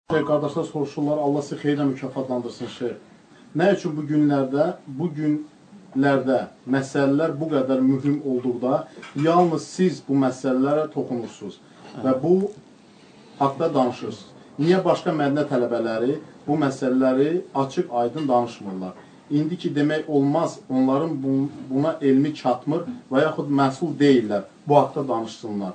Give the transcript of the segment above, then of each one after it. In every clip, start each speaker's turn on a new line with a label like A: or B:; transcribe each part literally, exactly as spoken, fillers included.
A: Şeyh qardaşlar soruşurlar, Allah sizi xeyrlə mükafatlandırsın şeyh. Nə üçün bu günlərdə, bu günlərdə məsələlər bu qədər mühüm olduqda, yalnız siz bu məsələlərə toxunursunuz və bu haqda danışırsınız. Niyə başqa mədənə tələbələri bu məsələləri açıq, aydın danışmırlar? İndi ki, demək olmaz, onların buna elmi çatmır və yaxud məsul deyirlər, bu haqda danışsınlar.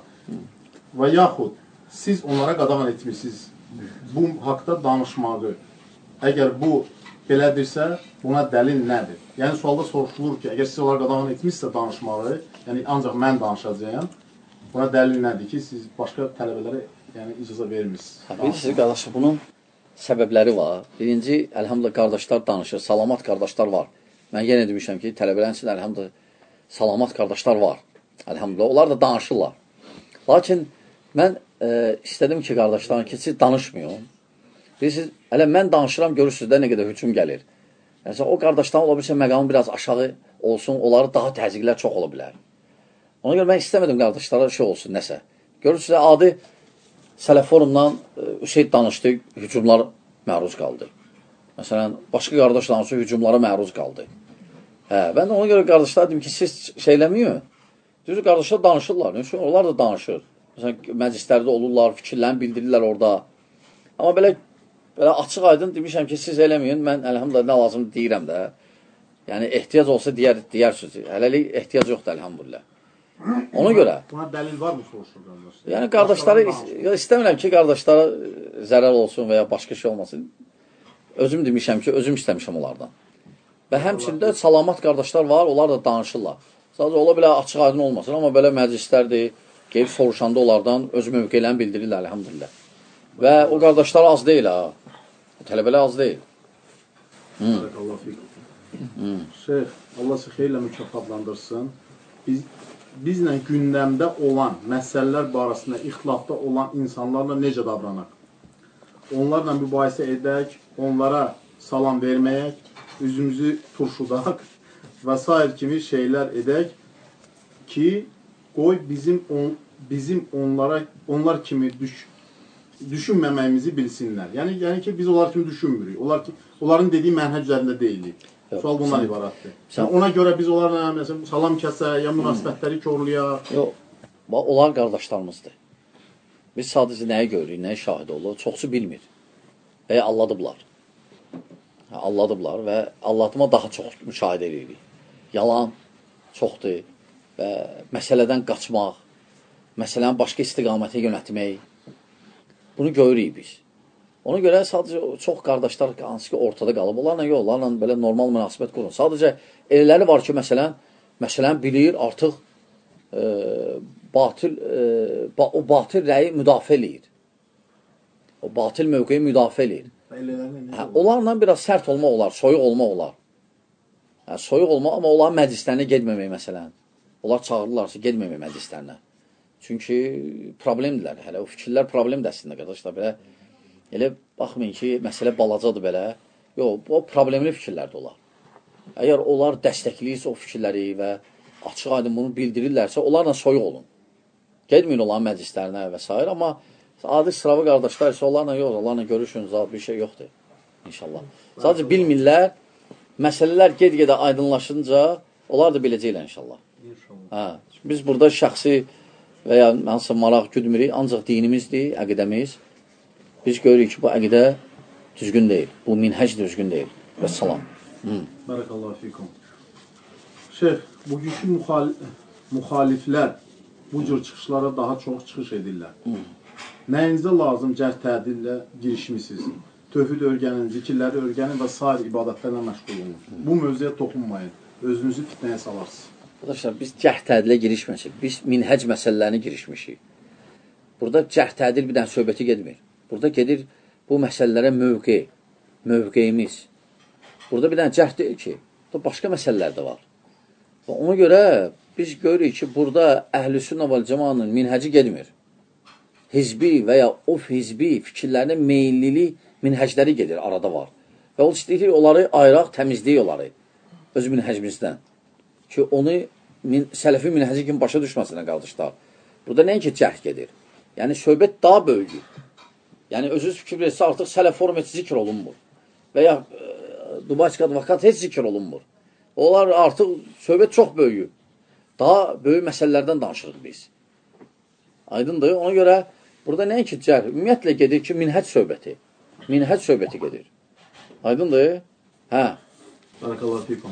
A: Və yaxud siz onlara qadağan etmişsiniz bu haqda danışmağı. Əgər bu belədirsə, buna dəlil nədir? Yəni, sualda soruşulur ki, əgər siz onlara qadağan etmişsə danışmağı, yəni ancaq mən danışacağım, buna dəlil nədir ki, siz başqa tələbələrə yəni, icazə vermişsiniz?
B: Bilirsiniz, qardaşlar, bunun səbəbləri var. Birinci, əlhamdülillah, qardaşlar danışır, salamat qardaşlar var. Mən yenə demişəm ki, tələbələrin üçün, əlhamdülillah, salamat qardaşlar var. Əlhamdülillah, onlar da danışırlar. Lakin mən e, istədim ki, qardaşlarım ki, siz danışmıyın. Bilirsiniz, hələ mən danışıram, görürsünüz də nə qədər hücum gəlir. Yəni, o qardaşların ola bilsə məqamı biraz aşağı olsun, onları daha təzyiqlər çox ola bilər. Ona görə mən istəmədim qardaşlara şey olsun, nəsə. Görürsünüz, adi Sələf forumdan Hüseyd danışdı, hücumlar məruz qaldı. Məsələn, başqa qardaş danışdı, hücumlara məruz qaldı. Hə, mən ona görə qardaşlar dedim ki, siz şeyləməyin. Düzdür, qardaşlar danışırlar. Çünki onlar da danışır. Məsələn, məclislərdə olurlar, fikirlərini bildirirlər orada. Amma belə, belə açıq aydın demişəm ki, siz eləməyin. Mən əlhamdülillah nə lazım deyirəm də. Yəni, ehtiyac olsa deyər, deyərsiniz. Hələlik ehtiyac yoxdur, əlhamdülillah. Ona görə.
A: Buna dəlil var mı soruşur qardaşlar?
B: Yəni, qardaşları, istəmirəm ki, qardaşlara zərər olsun və ya başqa şey olmasın. Özüm demişəm ki, özüm istəmişəm onlardan. Və həmçində salamat qardaşlar var, onlar da danışırlar. Sadəcə, ola belə açıq aydın olmasın, amma belə məclislərdir, gelib soruşanda onlardan öz mövqelərini bildirirlər, əlhamdülillah. Və o qardaşlar az deyil, ha. Tələbələr az deyil.
A: Allah fiqh. Şeyh, Allah sizi xeyrlə mükafatlandırsın. Biz bizlə gündəmdə olan məsələlər barəsində ixtilafda olan insanlarla necə davranaq? Onlarla mübahisə edək, onlara salam verməyək, üzümüzü turşudaq və s. kimi şeylər edək ki, qoy bizim, on, bizim onlara, onlar kimi düş, düşünməməyimizi bilsinlər. Yəni, yəni ki, biz onlar kimi düşünmürük. Onlar ki, onların dediyi mənhəc üzərində deyilik. Sual bundan ibarətdir. Yəni, ona görə biz onlarla məsələn, salam kəsə, ya münasibətləri korlayaq.
B: Yox, onlar qardaşlarımızdır. Biz sadəcə nəyə görürük, nəyə şahid olur, çoxsu bilmir. Və ya alladıblar. Alladıblar və alladıma daha çox müşahidə edirik. Yalan çoxdur və məsələdən qaçmaq, məsələni başqa istiqamətə yönətmək, bunu görürük biz. Ona görə sadəcə çox qardaşlar hansı ki ortada qalıb, onlarla yox, onlarla belə normal münasibət qurun. Sadəcə elələri var ki, məsələn, məsələn bilir, artıq e, batil, e, ba o batil rəyi müdafiə eləyir. O batil mövqeyi müdafiə eləyir. Hə, onlarla biraz sərt olmaq olar, soyuq olmaq olar. Hə, soyuq olmaq, amma onların məclislərinə gedməmək məsələn. Onlar çağırırlarsa, gedməmək məclislərinə. Çünki problemdirlər, hələ o fikirlər problemdir əslində, qardaşlar, belə. Elə baxmayın ki, məsələ balacadır belə. Yox, o problemli fikirlərdir olar. Əgər onlar dəstəkləyirsə o fikirləri və açıq aydın bunu bildirirlərsə, onlarla soyuq olun. Gedməyin onların məclislərinə və s. Amma adi sıravı qardaşlar isə onlarla yox, onlarla görüşün, zat bir şey yoxdur. İnşallah. Sadəcə bilmirlər, məsələlər ged-gedə aydınlaşınca, onlar da biləcəklər inşallah. Hə, biz burada şəxsi və ya hansısa maraq güdmürük, ancaq dinimizdir, əqidəmiz. Biz görürük ki, bu əqidə düzgün deyil. Bu minhəc düzgün deyil. Və salam.
A: Barakallahu fikum. Şeyh, bugünkü müxal müxaliflər bu cür çıxışlara daha çox çıxış edirlər. Hı. Nəyinizə lazım cərh tədillə girişmişsiniz? Tövhid örgənin, zikirləri örgənin və sair ibadətlərlə məşğul olun. Bu mövzuya toxunmayın. Özünüzü fitnəyə salarsınız.
B: Arkadaşlar, biz cərh tədilə girişməsək, biz minhəc məsələlərini girişmişik. Burada cərh tədil bir dənə söhbəti gedmir. Burada gedir bu məsələlərə mövqe, mövqeyimiz. Burada bir dənə cəhd deyil ki, burada başqa məsələlər də var. Və ona görə biz görürük ki, burada əhl-i-sünnə vəl cəmanın minhəci gedmir. Hizbi və ya of hizbi fikirlərində meyillili minhəcləri gedir, arada var. Və o istəyir, onları ayıraq, təmizləyik onları öz minhəcimizdən. Ki, onu min, sələfi minhəci kimi başa düşməsinə qardaşlar. Burada nəinki cəhd gedir. Yəni, söhbət daha böyüdür. Yəni, özünüz fikir verirsə, artıq sələform heç zikr olunmur. Və ya e, Dubaçka advokat heç zikr olunmur. Onlar artıq söhbət çox böyüyüb. Daha böyük məsələlərdən danışırıq biz. Aydındır. Ona görə burada nəinki cərh, ümumiyyətlə gedir ki, minhəc söhbəti. Minhəc söhbəti gedir. Aydındır. Hə.
A: Barakallahu fikum.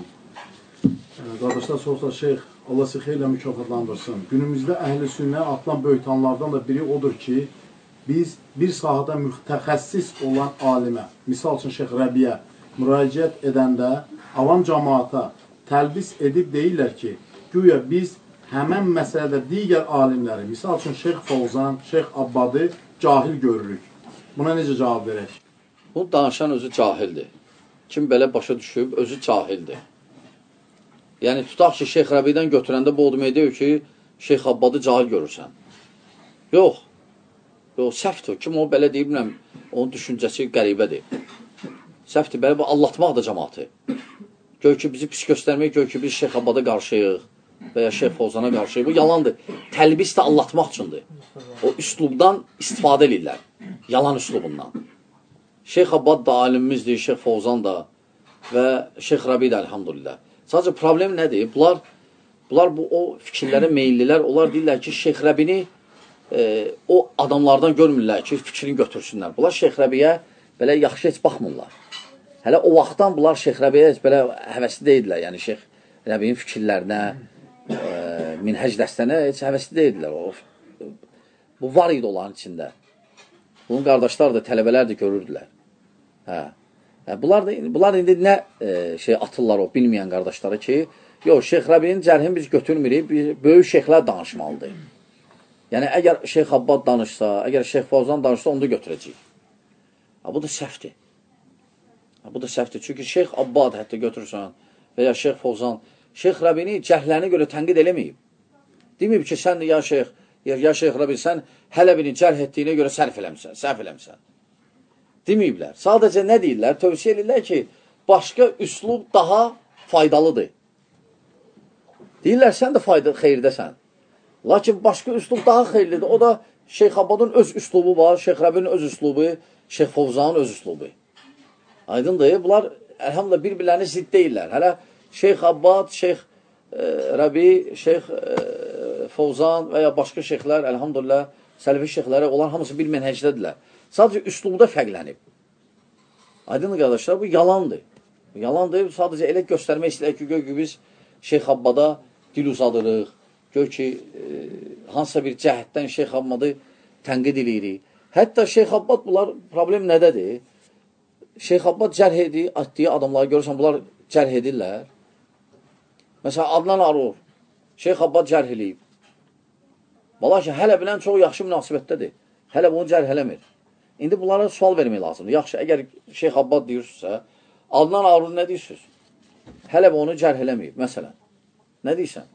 A: Qardaşlar sorsa, şeyx, Allah sizi xeyirlə mükafatlandırsın. Günümüzdə əhl-i sünnəyə atılan böyütanlardan da biri odur ki, biz bir sahədə mütəxəssis olan alimə, misal üçün Şeyx Rəbiyə müraciət edəndə avam cəmaata təlbis edib deyirlər ki, güya biz həmən məsələdə digər alimləri, misal üçün Şeyx Fovzan, Şeyx Abbadı cahil görürük. Buna necə cavab verək?
B: Bu danışan özü cahildir. Kim belə başa düşüb, özü cahildir. Yəni, tutaq ki, Şeyx Rəbidən götürəndə bu o demək deyir ki, Şeyx Abbadı cahil görürsən. Yox. Yox, səhvdir. Kim o belə deyib, bilməm, onun düşüncəsi qəribədir. Səhvdir, belə bu, allatmaq da cəmaatı. Gör ki, bizi pis göstərmək, gör ki, biz Şeyx Abbada qarşıyıq və ya Şeyx Fovzana qarşıyıq. Bu yalandır. Təlbis də allatmaq üçündür. O üslubdan istifadə edirlər. Yalan üslubundan. Şeyx Abbad da alimimizdir, Şeyx Fovzan da və Şeyx Rəbi də, elhamdülillah. Sadəcə problem nədir? Bunlar, bunlar bu, o fikirlərə meyillilər. Onlar deyirlər ki, Şeyx Rəbini e, o adamlardan görmürlər ki, fikrini götürsünlər. Bunlar Şeyx Rəbiyə belə yaxşı heç baxmırlar. Hələ o vaxtdan bunlar Şeyx Rəbiyə heç belə həvəsli deyildilər. Yəni, Şeyx Rəbinin fikirlərinə, e, minhəc dəstənə heç həvəsli deyildilər. O, bu var idi onların içində. Bunun qardaşlar da, tələbələr də görürdülər. Hə. Hə, bunlar, da, bunlar indi nə e, şey atırlar o bilməyən qardaşları ki, yox, Şeyx Rəbinin cərhini biz götürmürük, böyük şeyxlər danışmalıdır. Yəni, əgər Şeyx Abbad danışsa, əgər Şeyx Fovzan danışsa, onu da götürəcəyik. Ha, bu da səhvdir. Ha, bu da səhvdir. Çünki Şeyx Abbad hətta götürürsən və ya Şeyx Fovzan, Şeyx Rəbini cəhlərini görə tənqid eləməyib. Deməyib ki, sən ya Şeyx, ya, ya Şeyx Rəbi, sən Hələbini cərh etdiyinə görə sərf eləmsən, səhv eləmsən. Deməyiblər. Sadəcə nə deyirlər? Tövsiyə edirlər ki, başqa üslub daha faydalıdır. Deyirlər, sən də fayda, xeyrdəsən. Lakin başqa üslub daha xeyirlidir. O da Şeyx Abbadın öz üslubu var, Şeyx Rəbinin öz üslubu, Şeyx Fovzanın öz üslubu. Aydındır. Bunlar, əlhamdülillah, bir-birlərini zidd deyirlər. Hələ Şeyx Abbad, Şeyx e, Rəbi, Şeyx e, Fovzan və ya başqa şeyxlər, əlhamdülillah, sələfi şeyxləri, onlar hamısı bir mənhəcdədirlər. Sadəcə üslubda fərqlənib. Aydınlı qardaşlar, bu yalandır. Bu yalandır. Sadəcə elə göstərmək istəyək ki, gör ki, biz Şeyx Abbada dil uzadırıq. Gör ki, e, hansısa bir cəhətdən Şeyx Abbadı tənqid edirik. Hətta Şeyx Abbad, bunlar problem nədədir? Şeyx Abbad cərh edir, atdığı adamları görürsən, bunlar cərh edirlər. Məsələn, Adnan Arur, Şeyx Abbad cərh eləyib. Valla ki, hələ bilən çox yaxşı münasibətdədir. Hələ bunu cərh eləmir. İndi bunlara sual vermək lazımdır. Yaxşı, əgər Şeyx Abbad deyirsinizsə, Adnan Arur nə deyirsiniz? Hələ onu cərh eləməyib, məsələn. Nə deyirsən?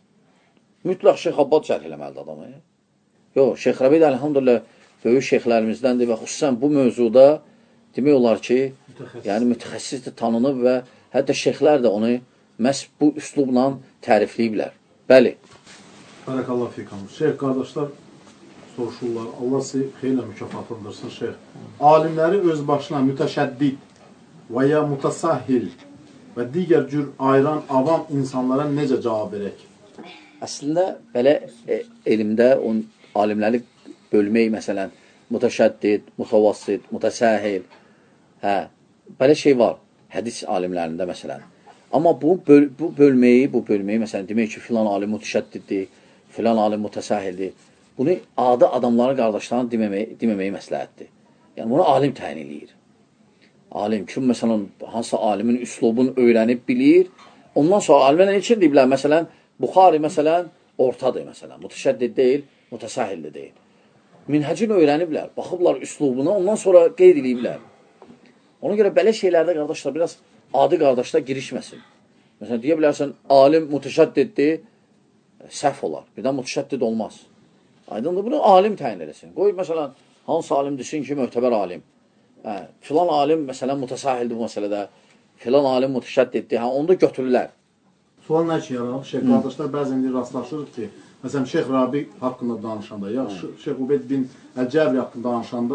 B: Mütləq Şeyx Abbad cərh eləməlidir adamı. Yox, Şeyx Rəbi də, əlhamdülillah, böyük şeyxlərimizdəndir və xüsusən bu mövzuda demək olar ki, mütəxəssis. Yəni mütəxəssisdir, tanınıb və hətta şeyxlər də onu məhz bu üslubla tərifləyiblər. Bəli.
A: Barakallahu fikum. Şeyx qardaşlar soruşurlar. Allah sizi xeyirlə mükafatlandırsın, şeyx. Alimləri öz başına mütəşəddid və ya mutasahil və digər cür ayıran avam insanlara necə cavab verək?
B: Əslində, belə e, elmdə on, alimləri bölmək, məsələn, mütəşəddid, mutavassit, mütəsahil, hə, belə şey var, hədis alimlərində, məsələn. Amma bu, böl, bu bölməyi, bu bölməyi, məsələn, demək ki, filan alim mütəşəddiddir, filan alim mütəsahildir. Bunu adı adamların qardaşlarına deməməyi, deməməyi məsləhətdir. Yəni, bunu alim təyin edir. Alim, kim, məsələn, hansısa alimin üslubunu öyrənib bilir, ondan sonra alimlər nə üçün deyiblər? Məsələn, Buxari, məsələn, ortadır, məsələn, mütəşəddid deyil, mütəsahil də deyil. Minhəcini öyrəniblər, baxıblar üslubuna, ondan sonra qeyd ediblər. Ona görə belə şeylərdə, qardaşlar, biraz adi qardaşlar girişməsin. Məsələn, deyə bilərsən, alim mütəşəddiddir, səhv olar. Birdən mütəşəddid olmaz. Aydındır, bunu alim təyin eləsin. Qoy, məsələn, hansı alim desin ki, möhtəbər alim. Hə, filan alim, məsələn, mütəsahildir bu məsələdə. Filan alim mütəşəddiddir. Hə, onu da götürürlər.
A: Sual nə ki, yaranıb? Şeyx qardaşlar bəzən rastlaşırıq ki, məsələn, Şeyx Rabi haqqında danışanda, ya Şeyx Ubeyd bin Əcəbri haqqında danışanda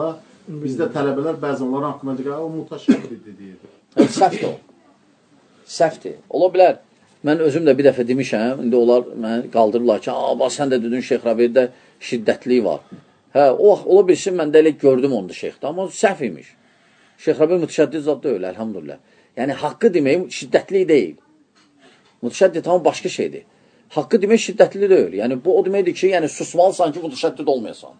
A: Bizdə tələbələr bəzən onların haqqında deyir, o mutaşəbbihdir deyir.
B: Səhvdir o. Səhvdir. Ola bilər. Mən özüm də bir dəfə demişəm, indi onlar məni qaldırırlar ki, aa, sən də dedin Şeyx Rəbidə şiddətliyi var. Hə, o, ola bilsin, mən də elə gördüm onu Şeyxdə, amma səhv imiş. Şeyx Rəbi mütəşəddid zat deyil, əlhamdülillah. Yəni, haqqı demək şiddətli deyil. Mütəşəddid tam başqa şeydir. Haqqı demək şiddətli deyil. Yəni, bu o deməkdir ki, yəni, susmalısan ki, mütəşəddid olmayasan.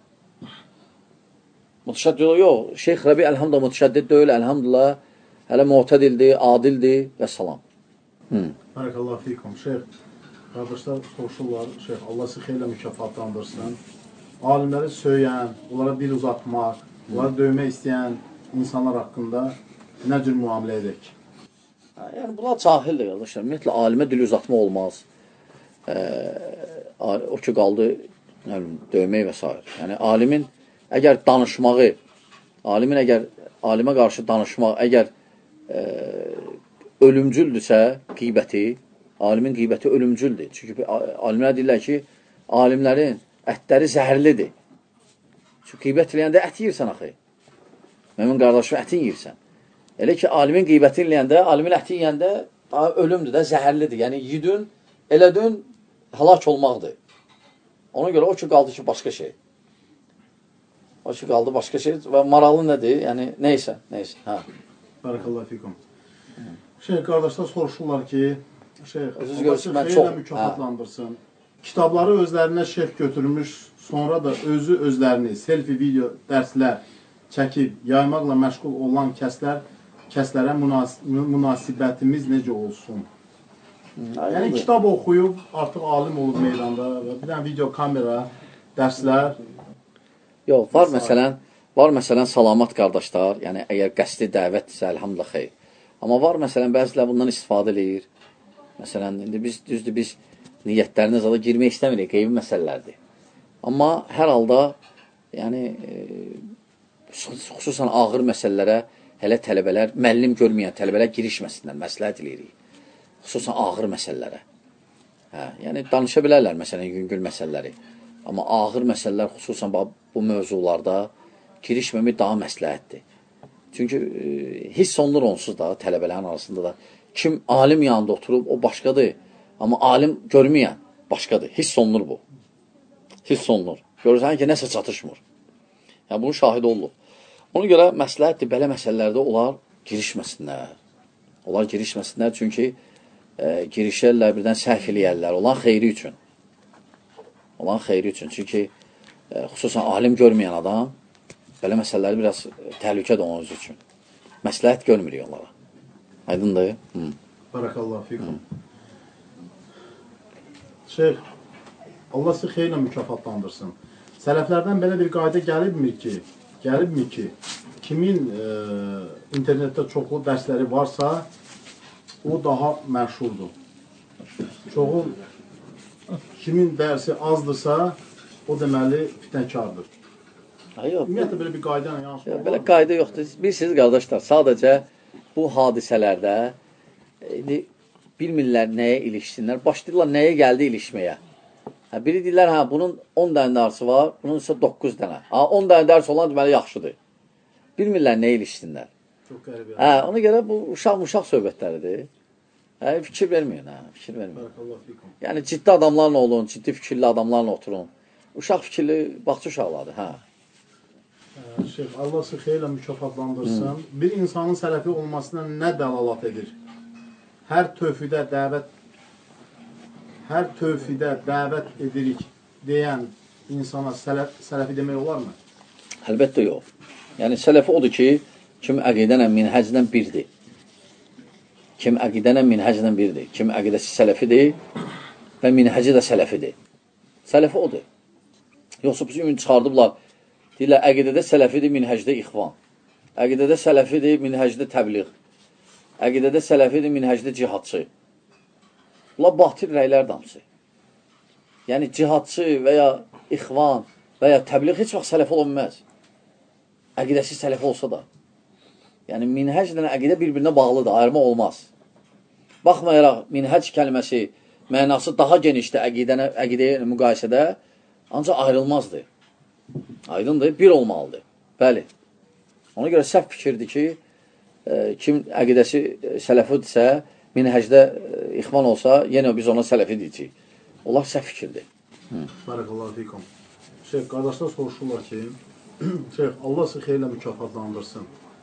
B: Mütəşəddid yox. Şeyx Rəbi əlhamdülillah mütəşəddid deyil, əlhamdülillah. Hələ muhtədildir, adildir və salam.
A: Barakallahu fikum. Şeyx, qardaşlar soruşurlar, Şeyx, Allah sizi xeylə mükafatlandırsın. Alimləri söyləyən, onlara dil uzatmaq, onları döymək istəyən insanlar haqqında nə cür müamilə edək?
B: Yəni, bunlar cahildir, qardaşlar. Ümumiyyətlə, alimə dil uzatmaq olmaz. Ee, o ki, qaldı döymək və s. Yəni, alimin əgər danışmağı, alimin əgər alimə qarşı danışmaq, əgər e, ölümcüldürsə qeybəti, alimin qeybəti ölümcüldür. Çünki alimlər deyirlər ki, alimlərin ətləri zəhərlidir. Çünki qeybət eləyəndə ət yiyirsən axı. Məmin qardaşım ətin yiyirsən. Elə ki, alimin qeybəti eləyəndə, alimin əti yiyəndə ölümdür də, zəhərlidir. Yəni, yidün, elədün, həlak olmaqdır. Ona görə o ki, qaldı ki, başqa şey. O ki, qaldı başqa şey və maraqlı nədir? Yəni, neysə, neysə. Hə.
A: Barakallahu fikum. Şeyh, qardaşlar soruşurlar ki, Şeyh, Allah sizi xeylə mükafatlandırsın. Kitabları özlərinə şərh götürmüş, sonra da özü özlərini selfie, video, dərslər çəkib, yaymaqla məşğul olan kəslər, kəslərə münas münasibətimiz necə olsun? Yəni, kitab oxuyub, artıq alim olub meydanda və bir dənə video kamera, dərslər.
B: Yox, var məsələn, var məsələn salamat qardaşlar, yəni əgər qəsdi dəvətdirsə, əlhamdülillah xeyr. Amma var məsələn, bəzilər bundan istifadə edir. Məsələn, indi biz, düzdür, biz niyyətlərinə zada girmək istəmirik, qeybi məsələlərdir. Amma hər halda, yəni, e, xüsusən ağır məsələlərə hələ tələbələr, müəllim görməyən tələbələr girişməsinlər, məsləhət eləyirik. Xüsusən ağır məsələlərə. Hə, yəni, danışa bilərlər, məsələn, yüngül məsələləri. Amma ağır məsələlər, xüsusən bu mövzularda girişməmək daha məsləhətdir. Çünki e, hiss olunur onsuz da, tələbələrin arasında da. Kim alim yanında oturub, o başqadır. Amma alim görməyən başqadır. Hiss olunur bu. Hiss olunur. Görürsən ki, nəsə çatışmır. Yəni, bunun şahidi olunur. Ona görə məsləhətdir, belə məsələlərdə onlar girişməsinlər. Onlar girişməsinlər, çünki e, girişərlər, birdən səhv eləyərlər. Olan xeyri üçün. Olan xeyri üçün. Çünki e, xüsusən alim görməyən adam belə məsələləri biraz təhlükədir onun özü üçün. Məsləhət görmürük onlara. Aydındır? Hı.
A: Barakallahu fikum. Şeyh, Allah sizi xeyirlə mükafatlandırsın. Sələflərdən belə bir qayda gəlibmi ki, gəlibmi ki, kimin e, internetdə çoxlu dərsləri varsa, o daha məşhurdur. Çoxu, kimin dərsi azdırsa, o deməli fitnəkardır. Ümumiyyətlə, belə bir qayda yansın.
B: Belə qayda yoxdur. Bilirsiniz, qardaşlar, sadəcə bu hadisələrdə e, bilmirlər nəyə ilişsinlər. Başlayırlar nəyə gəldi ilişməyə. Hə, biri deyirlər, hə, bunun on dənə dərsi var, bunun isə doqquz dənə. Ha, on dənə dərs olan deməli yaxşıdır. Bilmirlər nəyə ilişsinlər.
A: Çox qəribə.
B: Hə, ona görə bu uşaq-muşaq söhbətləridir. Hə, fikir verməyin, hə, fikir verməyin. Yəni, ciddi adamlarla olun, ciddi fikirli adamlarla oturun. Uşaq fikirli baxçı uşaqlardır, hə.
A: Şeyh, Allah sizi xeyirlə mükafatlandırsın. Hmm. Bir insanın sələfi olmasına nə dəlalat edir? Hər tövfidə dəvət hər tövfidə dəvət edirik deyən insana sələf, sələfi demək olarmı?
B: Əlbəttə yox. Yəni, sələfi odur ki, kim əqidənə minhəcdən birdir. Kim əqidənə minhəcdən birdir. Kim əqidəsi sələfidir və minhəci də sələfidir. Sələfi odur. Yoxsa biz ümid çıxardıblar. Deyirlər, əqidədə sələfidir, minhəcdə ixvan. Əqidədə sələfidir, minhəcdə təbliğ. Əqidədə sələfidir, minhəcdə cihadçı. Bunlar batil rəylər damsı. Yəni, cihadçı və ya ixvan və ya təbliğ heç vaxt sələfi ola bilməz. Əqidəsi sələfi olsa da. Yəni, minhəclə əqidə bir-birinə bağlıdır, ayırma olmaz. Baxmayaraq, minhəc kəlməsi, mənası daha genişdir əqidənə, əqidəyə müqayisədə, ancaq ayrılmazdır. Aydındır, bir olmalıdır. Bəli. Ona görə səhv fikirdir ki, e, kim əqidəsi sələfidirsə, minhəcdə e, ixvan olsa, yenə biz ona sələfi deyəcəyik. Onlar səhv fikirdir.
A: Barakallahu fikum. Şeyh, qardaşlar soruşurlar ki, Şeyh, Allah sizi xeyirlə mükafatlandırsın.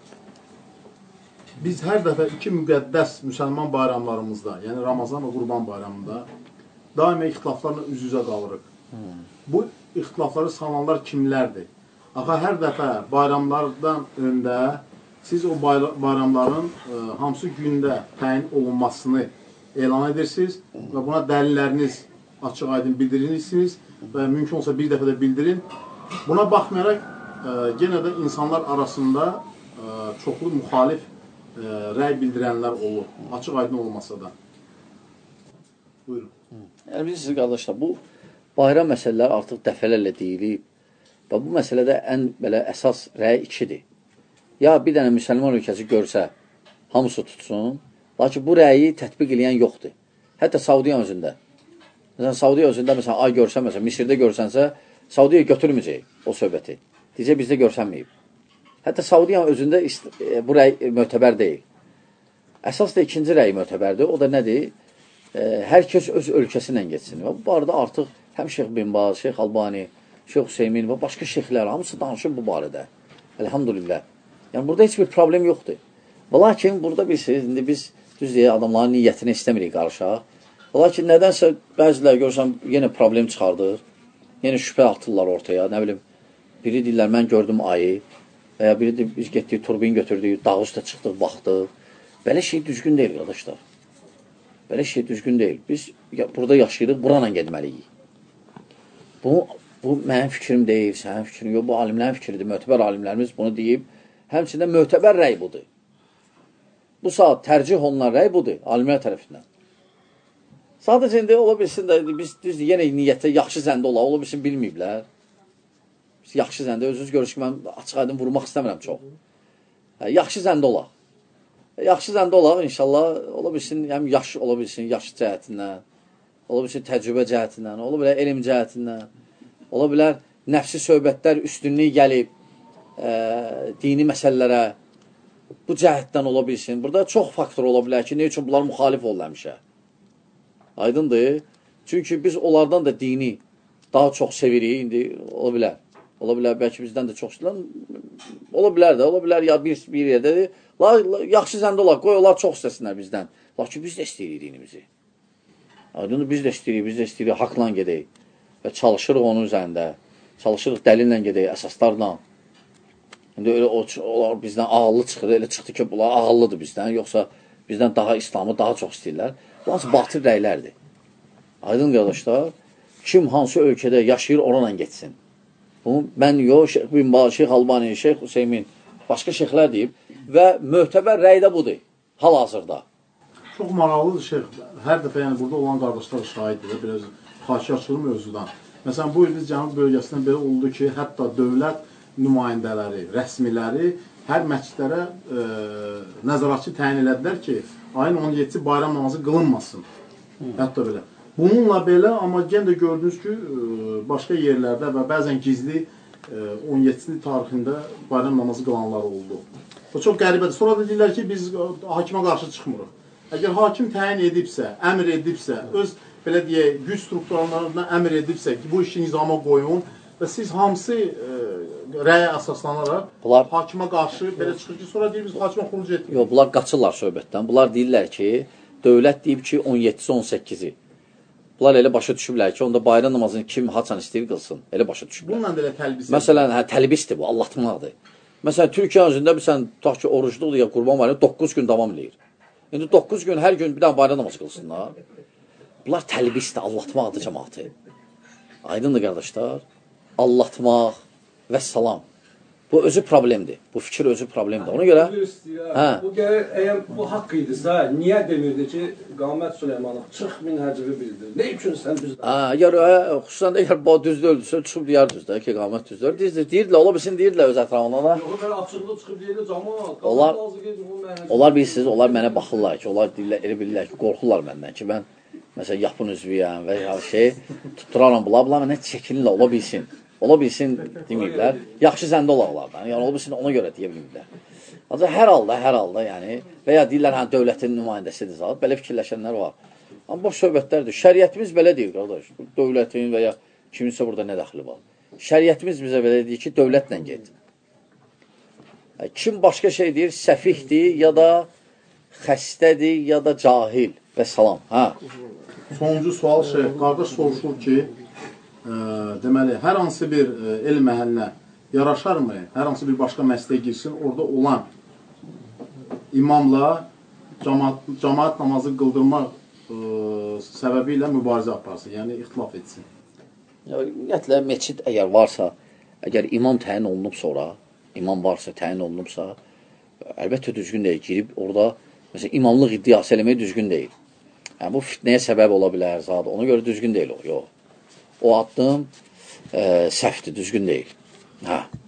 A: Biz hər dəfə iki müqəddəs müsəlman bayramlarımızda, yəni Ramazan və Qurban bayramında daima ixtilaflarla üz-üzə qalırıq. Hmm. Bu ixtilafları sananlar kimlərdir? Axı, hər dəfə bayramlardan öndə siz o bayramların e, hamısı gündə təyin olunmasını elan edirsiniz və buna dəlilləriniz açıq aydın bildirirsiniz və mümkün olsa bir dəfə də bildirin. Buna baxmayaraq, e, yenə də insanlar arasında e, çoxlu müxalif e, rəy bildirənlər olur, açıq aydın olmasa da. Buyurun.
B: Yəni, bilirsiniz, qardaşlar, bu bayram məsələləri artıq dəfələrlə deyilib və bu məsələdə ən belə əsas rəy ikidir. Ya bir dənə müsəlman ölkəsi görsə, hamısı tutsun, lakin bu rəyi tətbiq eləyən yoxdur. Hətta Saudiya özündə. Məsələn, Saudiya özündə, məsələn, ay görsən, məsələn, Misirdə görsənsə, Saudiya götürməyəcək o söhbəti. Deyəcək, bizdə görsənməyib. Hətta Saudiya özündə bu rəy mötəbər deyil. Əsas da ikinci rəy mötəbərdir. O da nədir? Hər kəs öz ölkəsi ilə geçsin. Və bu arada artıq həm Şeyx Bin Baz, Şeyx Albani, Şeyx Hüseymin və başqa şeyxlər hamısı danışır bu barədə. Elhamdülillah. Yəni, burada heç bir problem yoxdur. Və lakin, burada bilirsiniz, indi biz düz deyək, adamların niyyətini istəmirik qarışaq. Və lakin, nədənsə bəzilər görürsən, yenə problem çıxardır. Yenə şübhə atırlar ortaya. Nə bilim, biri deyirlər, mən gördüm ayı. Və ya biri deyir, biz getdik, turbin götürdük, dağ üstə çıxdıq, baxdıq. Belə şey düzgün deyil, qardaşlar. Belə şey düzgün deyil. Biz burada yaşayırıq, buranla gedməliyik. Bu, bu mənim fikrim deyil, sənin fikrin yox, bu alimlərin fikridir. Mötəbər alimlərimiz bunu deyib. Həmçində mötəbər rəy budur. Bu saat tərcih olunan rəy budur, alimlər tərəfindən. Sadəcə indi ola bilsin də, biz düzdür, yenə niyyətdə yaxşı zəndə ola, ola bilsin bilməyiblər. Biz yaxşı zəndə, özünüz görürsün ki, mən açıq aydın vurmaq istəmirəm çox. Hə, yaxşı zəndə olaq. Yaxşı zəndə olaq, inşallah, ola bilsin, həm yaş ola bilsin, yaş cəhətindən, ola bilsin təcrübə cəhətindən, ola bilər elm cəhətindən, ola bilər nəfsi söhbətlər üstünlük gəlib, ə, dini məsələlərə, bu cəhətdən ola bilsin. Burada çox faktor ola bilər ki, ne üçün bunlar müxalif olur həmişə. Aydındır. Çünki biz onlardan da dini daha çox sevirik. İndi ola bilər. Ola bilər, bəlkə bizdən də çox sevirlər. Ola bilər də, ola bilər ya bir, bir yerdədir. La, la, yaxşı zəndə olar, qoy onlar çox istəsinlər bizdən. Lakin biz də istəyirik dinimizi. Aydındır, biz də istəyirik, biz də istəyirik, haqla gedək. Və çalışırıq onun üzərində. Çalışırıq dəlillə gedək, əsaslarla. İndi öyle o, onlar bizdən ağıllı çıxır, elə çıxdı ki, bunlar ağıllıdır bizdən, yoxsa bizdən daha İslamı daha çox istəyirlər. Bu hansı batıl rəylərdir. Aydın qardaşlar, kim hansı ölkədə yaşayır, onunla geçsin. Bunu mən yox, Şeyx Bin Baz, Şeyx Albani, Şeyx Hüseymin, başqa şeyxlər deyib və möhtəbər rəy də budur, hal-hazırda.
A: Çox maraqlıdır, Şeyx. Hər dəfə yəni burada olan qardaşlar şahiddir, biraz xaşyaçılır mövzudan. Məsələn, bu il biz Cənub bölgəsindən belə oldu ki, hətta dövlət nümayəndələri, rəsmiləri hər məscidlərə e, nəzarətçi təyin elədilər ki, ayın on yeddisi bayram namazı qılınmasın. Hı. Hətta belə. Bununla belə, amma yenə də gördünüz ki, e, başqa yerlərdə və bəzən gizli e, on yeddisi tarixində bayram namazı qılanlar oldu. Bu çox qəribədir. Sonra da deyirlər ki, biz hakimə qarşı çıxmırıq. Əgər hakim təyin edibsə, əmr edibsə, öz belə deyək, güc strukturlarına əmr edibsə ki, bu işi nizama qoyun və siz hamısı e, rəyə əsaslanaraq bunlar, hakimə qarşı belə çıxır ki, sonra deyir, biz hakimə xuruc etdik.
B: Yox, bunlar qaçırlar söhbətdən. Bunlar deyirlər ki, dövlət deyib ki, on yeddisi on səkkizi. Bunlar elə başa düşüblər ki, onda bayram namazını kim haçan istəyir qılsın. Elə başa düşüblər.
A: Bununla da elə təlbis.
B: Məsələn, hə, təlbisdir bu, allatmaqdır. Məsələn, Türkiyə özündə bilsən, tutaq ki, orucluqdur ya, qurban bayramı doqquz gün davam eləyir. İndi doqquz gün, hər gün bir dənə bayram namazı qılsınlar. Bunlar təlbisdir, allatmaqdır cəmaatı. Aydındır, qardaşlar. Allatmaq və salam. Bu özü problemdir. Bu fikir özü problemdir. Ona görə...
C: Hə. Bu gəlir, əgər bu haqq idisə, niyə demirdi ki, Qamət Süleymanov çıx min həcəbi bildir. Ne üçün sən düzdür?
B: Hə, əgər, xüsusən də əgər bu düzdür öldürsə, çıxıb deyər düzdür ki, Qamət düzdür. Düzdür, deyirdilər, ola bilsin, deyirdilər öz ətrafına.
C: Yox, belə açıqlı çıxıb deyirdi, cəmaat.
B: Onlar, onlar bilirsiniz, onlar mənə baxırlar ki, onlar deyirlər, elə bilirlər ki, qorxurlar məndən ki, mən, məsələn, yapın üzvüyəm və ya şey, tutduraram, bula, bula, mənə çəkinirlər, ola bilsin. Ola bilsin deməyiblər. Yaxşı zəndə olaqlardan. Yəni, ola bilsin ona görə deyə bilmirlər. Ancaq hər halda, hər halda, yəni, və ya deyirlər, hə, dövlətin nümayəndəsidir zat, belə fikirləşənlər var. Amma boş söhbətlərdir. Şəriətimiz belə deyir, qardaş. Dövlətin və ya kiminsə burada nə daxili var. Şəriətimiz bizə belə deyir ki, dövlətlə get. Kim başqa şey deyir, səfihdir, ya da xəstədir, ya da cahil və salam. Hə.
A: Sonuncu sual şey, qardaş soruşur ki, e, deməli, hər hansı bir e, elm əhəlinə yaraşarmı? Hər hansı bir başqa məsləyə girsin, orada olan imamla cəmaat, cəmaat namazı qıldırmaq e, səbəbi ilə mübarizə aparsın, yəni ixtilaf etsin.
B: Ümumiyyətlə, meçid əgər varsa, əgər imam təyin olunub sonra, imam varsa, təyin olunubsa, əlbəttə düzgün deyil. Girib orada, məsələn, imamlıq iddiası eləmək düzgün deyil. Yəni, bu fitnəyə səbəb ola bilər, zad. Ona görə düzgün deyil o, yox. O addım e, səhvdir, düzgün deyil. Hə.